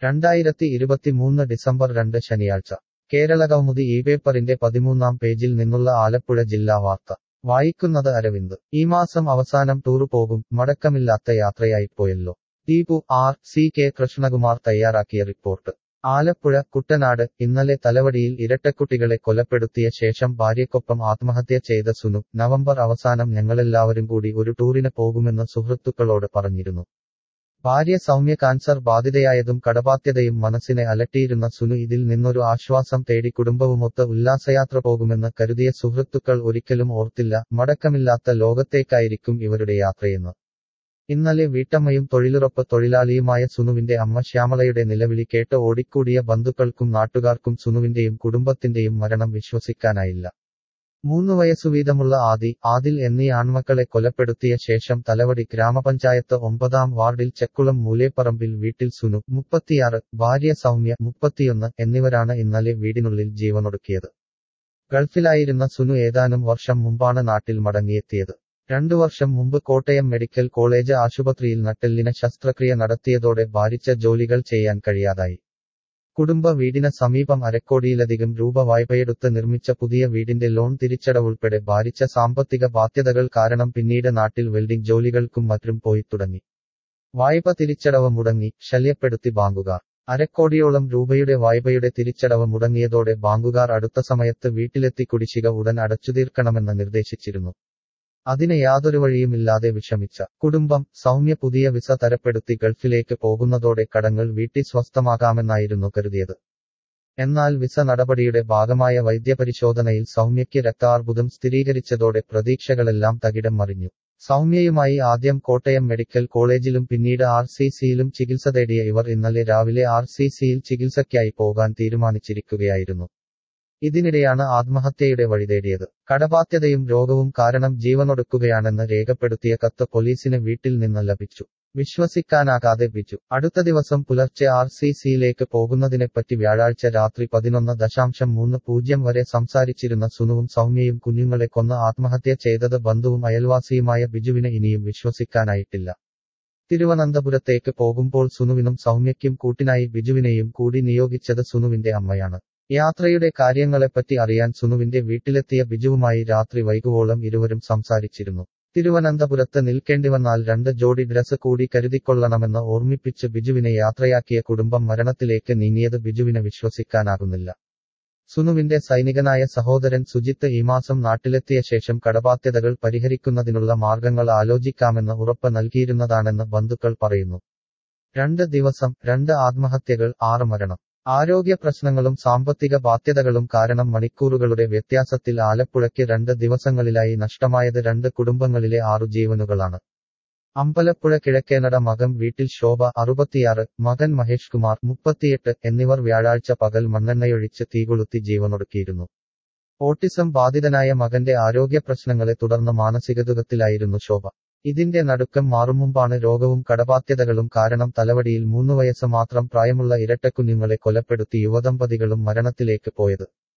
2023 December 2 ശനിയാഴ്ച കേരളകൗമുദി ഈ പേപ്പറിന്റെ 13-ാം പേജിൽ നിന്നുള്ള ആലപ്പുഴ ജില്ലാ വാർത്ത വായിക്കുന്നത് അരവിന്ദ്. ഈ മാസം അവസാനം ടൂറ് പോകും, മടക്കമില്ലാത്ത യാത്രയായിപ്പോയല്ലോ. ദീപു കെ കൃഷ്ണകുമാർ തയ്യാറാക്കിയ റിപ്പോർട്ട്. ആലപ്പുഴ കുട്ടനാട്. ഇന്നലെ തലവടിയിൽ ഇരട്ടക്കുട്ടികളെ കൊലപ്പെടുത്തിയ ശേഷം ഭാര്യയ്ക്കൊപ്പം ആത്മഹത്യ ചെയ്ത സുനു നവംബർ അവസാനം ഞങ്ങളെല്ലാവരും കൂടി ഒരു ടൂറിന് പോകുമെന്ന് സുഹൃത്തുക്കളോട് പറഞ്ഞിരുന്നു. ഭാര്യ സൗമ്യ കാൻസർ ബാധിതയായതും കടബാധ്യതയും മനസ്സിനെ അലട്ടിയിരുന്ന സുനു ഇതിൽ നിന്നൊരു ആശ്വാസം തേടി കുടുംബവുമൊത്ത് ഉല്ലാസയാത്ര പോകുമെന്ന് കരുതിയ സുഹൃത്തുക്കൾ ഒരിക്കലും ഓർത്തില്ല, മടക്കമില്ലാത്ത ലോകത്തേക്കായിരിക്കും ഇവരുടെ യാത്രയെന്ന്. ഇന്നലെ വീട്ടമ്മയും തൊഴിലുറപ്പ് തൊഴിലാളിയുമായ സുനുവിന്റെ അമ്മ ശ്യാമളയുടെ നിലവിളി കേട്ട് ഓടിക്കൂടിയ ബന്ധുക്കൾക്കും നാട്ടുകാർക്കും സുനുവിന്റെയും കുടുംബത്തിന്റെയും മരണം വിശ്വസിക്കാനായില്ല. 3 വയസ്സുവീതമുള്ള ആദിൽ എന്നീ ആൺമക്കളെ കൊലപ്പെടുത്തിയ ശേഷം തലവടി ഗ്രാമപഞ്ചായത്ത് 9-ാം വാർഡിൽ ചെക്കുളം മൂലേപ്പറമ്പിൽ വീട്ടിൽ സുനു 36, ഭാര്യ സൗമ്യ 31 എന്നിവരാണ് ഇന്നലെ വീടിനുള്ളിൽ ജീവനൊടുക്കിയത്. ഗൾഫിലായിരുന്ന സുനു ഏതാനും വർഷം മുമ്പാണ് നാട്ടിൽ മടങ്ങിയെത്തിയത്. 2 വർഷം മുമ്പ് കോട്ടയം മെഡിക്കൽ കോളേജ് ആശുപത്രിയിൽ നട്ടെല്ലിന് ശസ്ത്രക്രിയ നടത്തിയതോടെ ഭാരിച്ച ജോലികൾ ചെയ്യാൻ കഴിയാതായി. കുടുംബ വീടിന് സമീപം അരക്കോടിയിലധികം രൂപ വായ്പയെടുത്ത് നിർമ്മിച്ച പുതിയ വീടിന്റെ ലോൺ തിരിച്ചടവുൾപ്പെടെ ഭാരിച്ച സാമ്പത്തിക ബാധ്യതകൾ കാരണം പിന്നീട് നാട്ടിൽ വെൽഡിംഗ് ജോലികൾക്കും മറ്റും പോയി തുടങ്ങി. വായ്പ തിരിച്ചടവ് മുടങ്ങി, ശല്യപ്പെടുത്തി ബാങ്കുകാർ. അരക്കോടിയോളം രൂപയുടെ വായ്പയുടെ തിരിച്ചടവ് മുടങ്ങിയതോടെ ബാങ്കുകാർ അടുത്ത സമയത്ത് വീട്ടിലെത്തി കുടിശ്ശിക ഉടൻ അടച്ചുതീർക്കണമെന്ന് നിർദ്ദേശിച്ചിരുന്നു. അതിന് യാതൊരു വഴിയുമില്ലാതെ വിഷമിച്ച കുടുംബം സൗമ്യ പുതിയ വിസ തരപ്പെടുത്തി ഗൾഫിലേക്ക് പോകുന്നതോടെ കടങ്ങൾ വീട്ടി സ്വസ്ഥമാകാമെന്നായിരുന്നു കരുതിയത്. എന്നാൽ വിസ നടപടിയുടെ ഭാഗമായ വൈദ്യപരിശോധനയിൽ സൗമ്യയ്ക്ക് രക്താർബുദം സ്ഥിരീകരിച്ചതോടെ പ്രതീക്ഷകളെല്ലാം തകിടം മറിഞ്ഞു. സൗമ്യയുമായി ആദ്യം കോട്ടയം മെഡിക്കൽ കോളേജിലും പിന്നീട് RCCയിലും ചികിത്സ തേടിയ ഇവർ ഇന്നലെ രാവിലെ RCCയിൽ ചികിത്സയ്ക്കായി പോകാൻ തീരുമാനിച്ചിരിക്കുകയായിരുന്നു. ഇതിനിടെയാണ് ആത്മഹത്യയുടെ വഴി തേടിയത്. കടബാധ്യതയും രോഗവും കാരണം ജീവനൊടുക്കുകയാണെന്ന് രേഖപ്പെടുത്തിയ കത്ത് പോലീസിന് വീട്ടിൽ നിന്ന് ലഭിച്ചു. വിശ്വസിക്കാനാകാതെ ബിജു അടുത്ത ദിവസം പുലർച്ചെ RCCയിലേക്ക് പോകുന്നതിനെപ്പറ്റി വ്യാഴാഴ്ച രാത്രി 11:30 വരെ സംസാരിച്ചിരുന്ന സുനുവും സൗമ്യയും കുഞ്ഞുങ്ങളെ കൊന്ന് ആത്മഹത്യ ചെയ്തത് ബന്ധുവും അയൽവാസിയുമായ ബിജുവിന് ഇനിയും വിശ്വസിക്കാനായിട്ടില്ല. തിരുവനന്തപുരത്തേക്ക് പോകുമ്പോൾ സുനുവിനും സൗമ്യയ്ക്കും കൂട്ടിനായി ബിജുവിനെയും കൂടി നിയോഗിച്ചത് സുനുവിന്റെ അമ്മയാണ്. യാത്രയുടെ കാര്യങ്ങളെപ്പറ്റി അറിയാൻ സുനുവിന്റെ വീട്ടിലെത്തിയ ബിജുവുമായി രാത്രി വൈകുവോളം ഇരുവരും സംസാരിച്ചിരുന്നു. തിരുവനന്തപുരത്ത് നിൽക്കേണ്ടിവന്നാൽ 2 ജോഡി ഡ്രസ് കൂടി കരുതിക്കൊള്ളണമെന്ന് ഓർമ്മിപ്പിച്ച് ബിജുവിനെ യാത്രയാക്കിയ കുടുംബം മരണത്തിലേക്ക് നീങ്ങിയത് ബിജുവിന് വിശ്വസിക്കാനാകുന്നില്ല. സുനുവിന്റെ സൈനികനായ സഹോദരൻ സുജിത്ത് ഈ മാസം നാട്ടിലെത്തിയ ശേഷം കടബാധ്യതകൾ പരിഹരിക്കുന്നതിനുള്ള മാർഗങ്ങൾ ആലോചിക്കാമെന്ന് ഉറപ്പ് നൽകിയിരുന്നതാണെന്ന് ബന്ധുക്കൾ പറയുന്നു. 2 ദിവസം 2 ആത്മഹത്യകൾ 6 മരണം. ആരോഗ്യ പ്രശ്നങ്ങളും സാമ്പത്തിക ബാധ്യതകളും കാരണം മണിക്കൂറുകളുടെ വ്യത്യാസത്തിൽ ആലപ്പുഴയ്ക്ക് 2 ദിവസങ്ങളിലായി നഷ്ടമായത് 2 കുടുംബങ്ങളിലെ 6 ജീവനുകളാണ്. അമ്പലപ്പുഴ കിഴക്കേനട മകം വീട്ടിൽ ശോഭ 66, മകൻ മഹേഷ് കുമാർ 38 എന്നിവർ വ്യാഴാഴ്ച പകൽ മണ്ണെണ്ണയൊഴിച്ച് തീകൊളുത്തി ജീവനൊടുക്കിയിരുന്നു. ഓട്ടിസം ബാധിതനായ മകന്റെ ആരോഗ്യ പ്രശ്നങ്ങളെ തുടർന്ന് മാനസികദുഃഖത്തിലായിരുന്നു ശോഭ. ഇതിന്റെ നടുക്കം മാറുമുമ്പാണ് രോഗവും കടബാധ്യതകളും കാരണം തലവടിയിൽ 3 വയസ്സ് മാത്രം പ്രായമുള്ള ഇരട്ടക്കുഞ്ഞുങ്ങളെ കൊലപ്പെടുത്തി യുവദമ്പതികളും മരണത്തിലേക്ക് പോയത്.